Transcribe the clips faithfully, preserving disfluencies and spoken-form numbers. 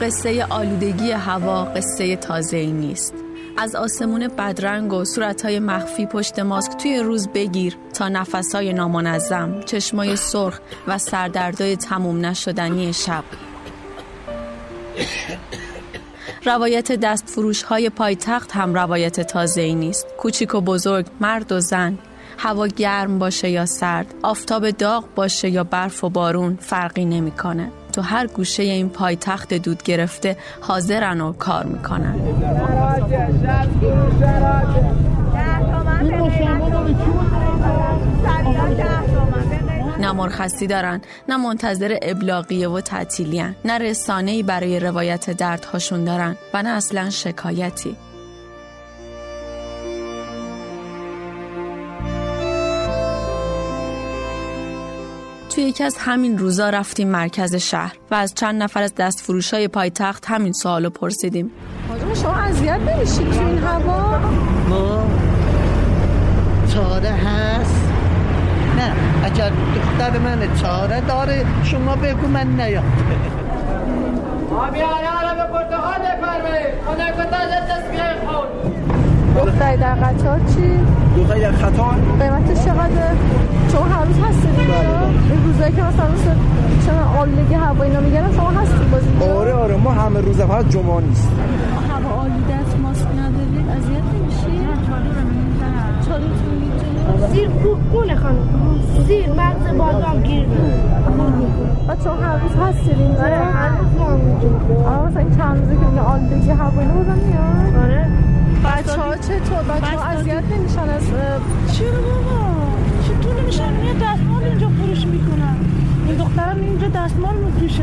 قصه آلودگی هوا قصه تازه‌ای نیست. از آسمون بدرنگ و صورت‌های مخفی پشت ماسک توی روز بگیر تا نفس‌های نامنظم، چشمای سرخ و سردردای تموم نشدنی شب. روایت دست فروش های پایتخت هم روایت تازه‌ای نیست. کوچیک و بزرگ، مرد و زن، هوا گرم باشه یا سرد، آفتاب داغ باشه یا برف و بارون، فرقی نمی‌کنه. تو هر گوشه این پایتخت دود گرفته حاضرن و کار میکنن. نه مرخصی دارن، نه منتظر ابلاغیه و تعطیلیان، نه رسانه‌ای برای روایت دردهاشون دارن و نه اصلا شکایتی. توی یکی از همین روزا رفتیم مرکز شهر و از چند نفر از دستفروشای پایتخت همین سوالو پرسیدیم. آقا شما اذیت نمیشید تو این هوا؟ ما چاره هست؟ نه، اگر دختر من چاره داره شما بگو من نیاد. آبی آره به پرتقال بفرمایید. اون کتاز تسبیح خون. دختری در قطار چی؟ دختری در قطار؟ قیمتش چقدره؟ شما هر روز هستید اینجا؟ این روزایی که مثلا مثل چون آلودگی هوا اینا میگن شما هستید باز اینجا؟ آره آره ما همه روز فقط جمعه نیست. هوا آلوده است، ماسک ندارید، اذیت نمیشید؟ نه چالو رو میذارم. چالوتون میذارم. زیر کوکونه خانم. زیر مغز بادام گیر میاد. بچه هر روز هستید اینجا؟ آره هر روز ما اونجا. آره مثلا این چند روزه که میگه آلودگی هوا اینا بازم میاد؟ آره. بچه‌ها چطور؟ بچه‌ها اذیت نمیشن از چرا بابا؟ چطور نمیشن؟ میاد دستمال اینجا فروش میکنن. این دخترم اینجا دستمال میفروشه.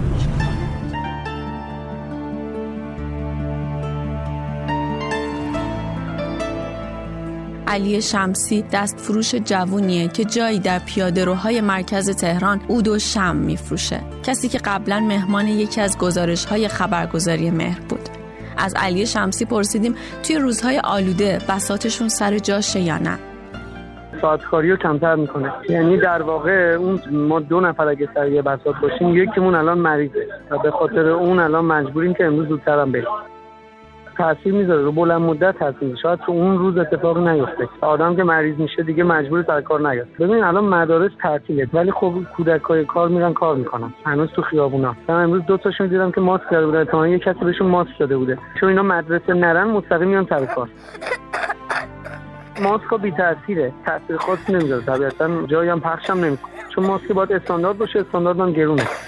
علی شمسی دست فروش جوونیه که جایی در پیاده روهای مرکز تهران عود و شمع میفروشه. کسی که قبلا مهمان یکی از گزارش‌های خبرگزاری مهر بود. از علی شمسی پرسیدیم توی روزهای آلوده بساطشون سر جاشه یا نه. ساعت کاری رو کمتر میکنه، یعنی در واقع اون ما دو نفر اگه سر یه بساط باشیم یکیمون الان مریضه و به خاطر اون الان مجبوریم که امروز زودتر هم بریم. تاثیر میذاره رو بلند مدت تاثیر. شاید تو اون روز اتفاقی نیفته، آدم که مریض میشه دیگه مجبور سر کار نیاد. ببین الان مدارس تعطیله ولی خب کودکای کار میرن کار میکنن هنوز تو خیابونا. من امروز دو تاشون دیدم که ماسک زده بودن، احتمالاً یه کسی بهشون ماسک داده بوده چون اینا مدرسه نرن مستقیم میان سر کار. ماسک بی تاثیره، تاثیر خاصی نمیذاره طبیعتاً، جایی هم پخش هم نمیکنه چون ماسک باید استاندارد باشه، استاندارد هم گرونه.